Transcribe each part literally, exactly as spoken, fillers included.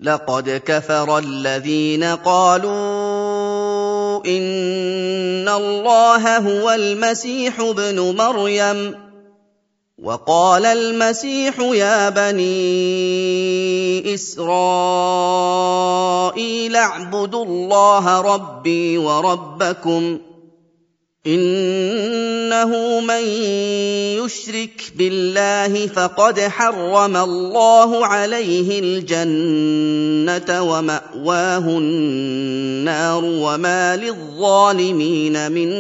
لقد كفر الذين قالوا إن الله هو المسيح ابن مريم وقال المسيح يا بني إسرائيل اعبدوا الله ربي وربكم إنه من يشرك بالله فقد حرم الله عليه الجنة ومأواه النار وما للظالمين من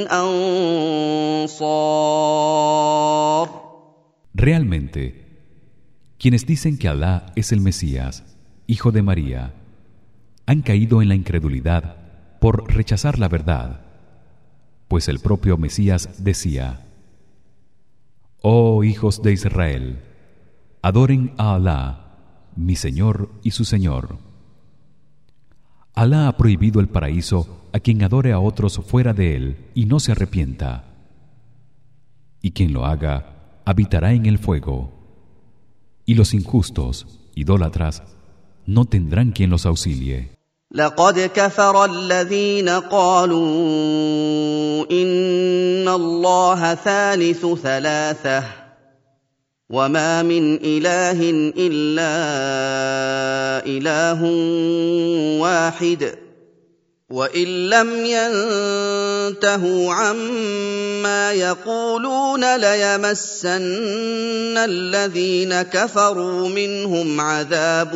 أنصار. Realmente, quienes dicen que Alá es el Mesías, hijo de María, han caído en la incredulidad por rechazar la verdad, pues el propio Mesías decía: Oh hijos de Israel, adoren a Alá, mi Señor y su Señor. Alá ha prohibido el paraíso a quien adore a otros fuera de él y no se arrepienta, y quien lo haga habitará en el fuego, y los injustos, idólatras, no tendrán quien los auxilie. لقد كفر الذين قالوا إن الله ثالث ثلاثة وما من إله إلا إله واحد وإن لم ينتهوا عما يقولون ليمسن الذين كفروا منهم عذاب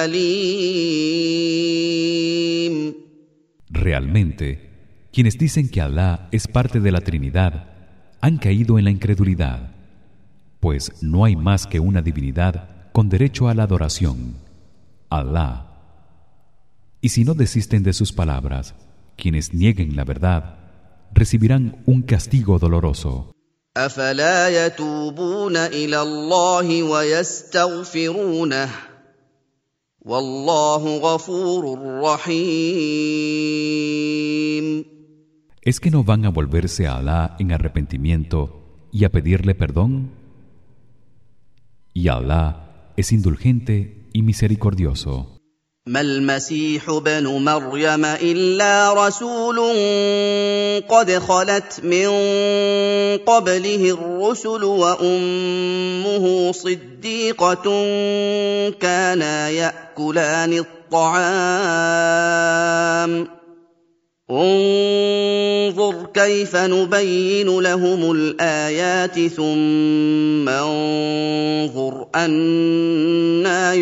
أليم. Realmente, quienes dicen que Alá es parte de la Trinidad han caído en la incredulidad, pues no hay más que una divinidad con derecho a la adoración, Alá. Y si no desisten de sus palabras, quienes nieguen la verdad recibirán un castigo doloroso. أفلا يتوبون إلى الله ويستغفرونه والله غفور رحيم. ¿Es que no van a volverse a Alá en arrepentimiento y a pedirle perdón? Y Alá es indulgente y misericordioso. ما المسيح ابن مريم إلا رسول قد خلت من قبله الرسل وأمه صديقة كانا يأكلان الطعام انظر كيف نبين لهم الآيات ثم انظر أنى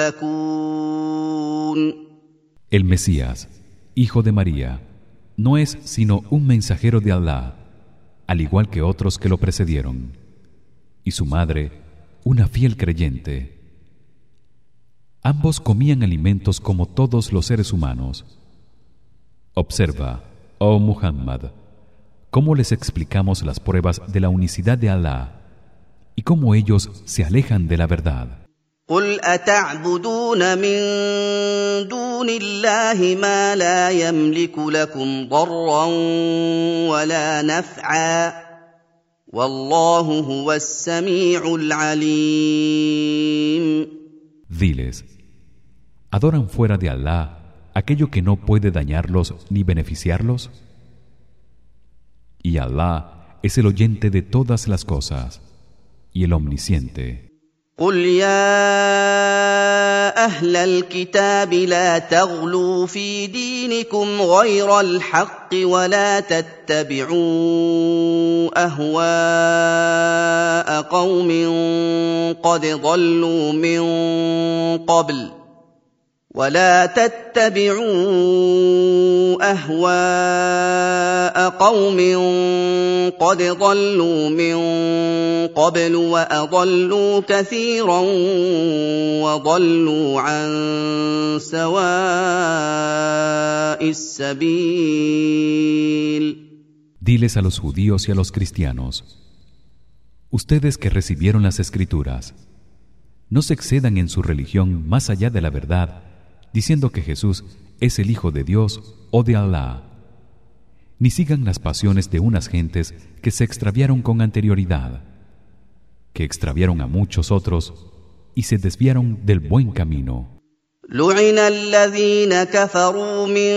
يؤفكون. El Mesías, hijo de María, no es sino un mensajero de Alá, al igual que otros que lo precedieron, y su madre, una fiel creyente. Ambos comían alimentos como todos los seres humanos. Observa, oh Muhammad, cómo les explicamos las pruebas de la unicidad de Alá y cómo ellos se alejan de la verdad. قل أتعبدون من دون الله ما لا يملك لكم ضرا ولا نفعا والله هو السميع العليم. Diles, ¿adoran fuera de Alá aquello que no puede dañarlos ni beneficiarlos? Y Alá es el oyente de todas las cosas y el omnisciente. قل يا أهل الكتاب لا تغلوا في دينكم غير الحق ولا تتبعوا أهواء قوم قد ضلوا من قبل ولا تتبعوا أهواء قوم قد ضلوا من قبل وأضلوا كثيرا وضلوا عن سواء السبيل. Diles a los judíos y a los cristianos: ustedes que recibieron las escrituras, no se excedan en su religión más allá de la verdad, diciendo que Jesús es el hijo de Dios o de Alá, ni sigan las pasiones de unas gentes que se extraviaron con anterioridad, que extraviaron a muchos otros y se desviaron del buen camino. لعن الذين كفروا من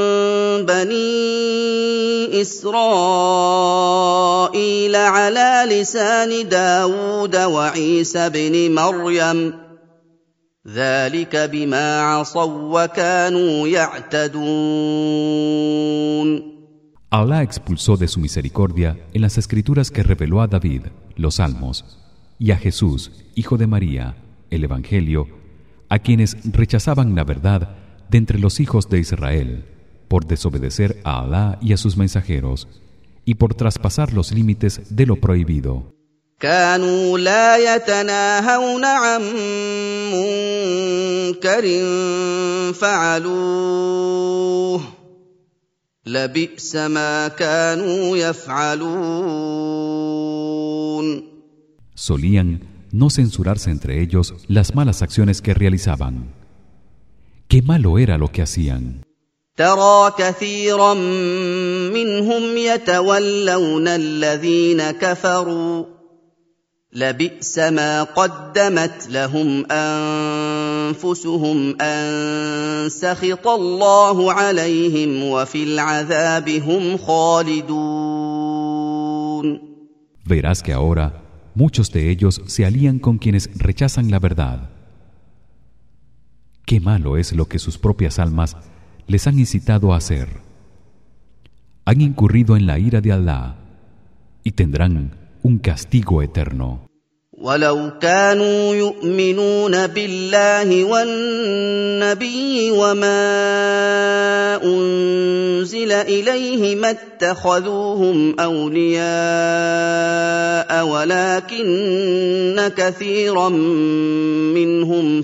بني إسرائيل على لسان داود وعيسى بن مريم ذلك بما عصوا وكانوا يعتدون. Allah expulsó de su misericordia en las escrituras que reveló a David, los Salmos, y a Jesús, hijo de María, el Evangelio, a quienes rechazaban la verdad de entre los hijos de Israel, por desobedecer a Alá y a sus mensajeros, y por traspasar los límites de lo prohibido. كانوا لا يتناهون عن منكر فعلوه لبئس ما كانوا يفعلون. Solían no censurarse entre ellos las malas acciones que realizaban. Qué malo era lo que hacían. ترى كثيرا منهم يتولون الذين كفروا لبئس ما قدمت لهم أنفسهم أن سخط الله عليهم وفي العذاب هم خالدون. Verás que ahora muchos de ellos se alían con quienes rechazan la verdad. Qué malo es lo que sus propias almas les han incitado a hacer. Han incurrido en la ira de Alá y tendrán un castigo eterno. ولو كانوا يؤمنون بالله والنبي وما أنزل إليه ما اتخذوهم أولياء ولكن كثيرا منهم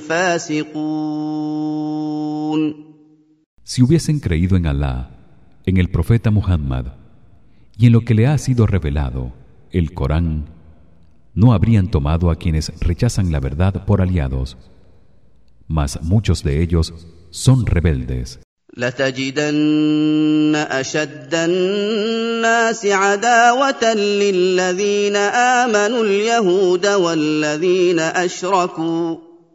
فاسقون. Si hubiesen creído en Alá, en el profeta Muhammad y en lo que le ha sido revelado, el Corán, no habrían tomado a quienes rechazan la verdad por aliados, mas muchos de ellos son rebeldes. لتجدن أشد الناس عداوة للذين آمنوا اليهود والذين أشركوا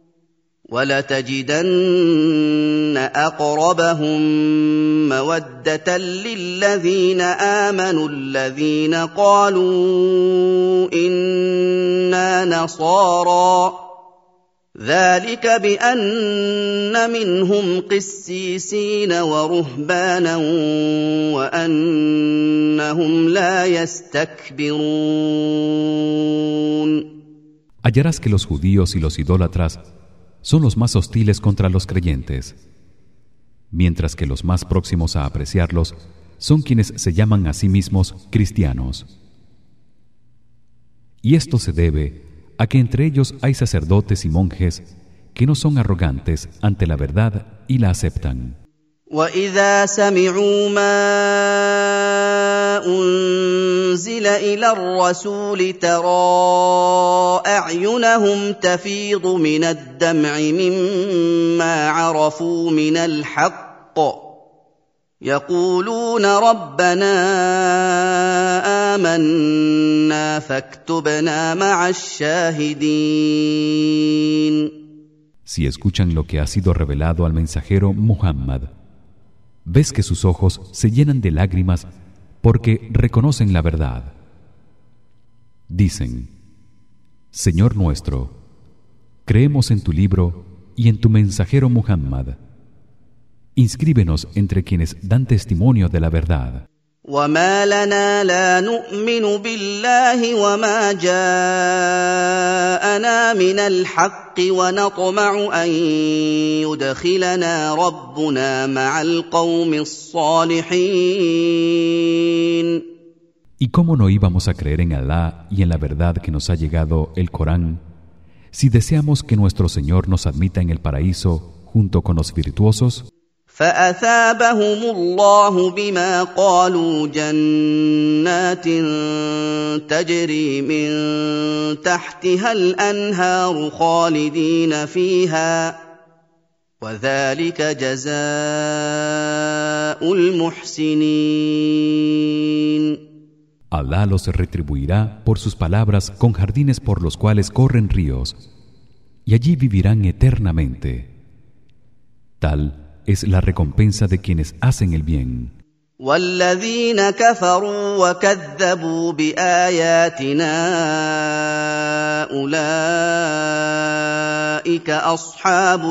ولتجدن أقربهم مودة للذين آمنوا الذين قالوا إنا نصارى ذلك بأن منهم قسيسين ورهبانا وأنهم لا يستكبرون. Hallarás que los judíos y los idólatras son los más hostiles contra los creyentes, mientras que los más próximos a apreciarlos son quienes se llaman a sí mismos cristianos. Y esto se debe a que entre ellos hay sacerdotes y monjes que no son arrogantes ante la verdad y la aceptan. وَإِذَا سَمِعُوا مَا أُنزِلَ إِلَى الرَّسُولِ تَرَىٰ أَعْيُنَهُمْ تَفِيضُ مِنَ الدَّمْعِ مِمَّا عَرَفُوا مِنَ الْحَقِّ يَقُولُونَ رَبَّنَا آمَنَّا فَاكْتُبْنَا مَعَ الشَّاهِدِينَ. Si escuchan lo que ha sido revelado al mensajero Muhammad, ves que sus ojos se llenan de lágrimas porque reconocen la verdad. Dicen: Señor nuestro, creemos en tu libro y en tu mensajero Muhammad. Inscríbenos entre quienes dan testimonio de la verdad. وما لنا لا نؤمن بالله وما جاءنا من الحق ونطمع أن يدخلنا ربنا مع القوم الصالحين. ¿Y cómo no íbamos a creer en Alá y en la verdad que nos ha llegado el Corán si deseamos que nuestro Señor nos admita en el paraíso junto con los virtuosos? فأثابهم الله بما قالوا جنات تجري من تحتها الأنهار خالدين فيها وذلك جزاء المحسنين. Alá los retribuirá por sus palabras con jardines por los cuales corren ríos, y allí vivirán eternamente. Tal es la recompensa de quienes hacen el bien. والذين كفروا وكذبوا بآياتنا أولئك أصحاب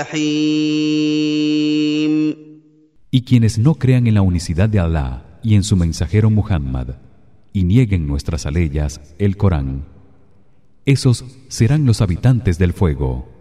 الجحيم. Y quienes no crean en la unicidad de Allah y en su mensajero Muhammad y nieguen nuestras aleyas, el Corán, esos serán los habitantes del fuego.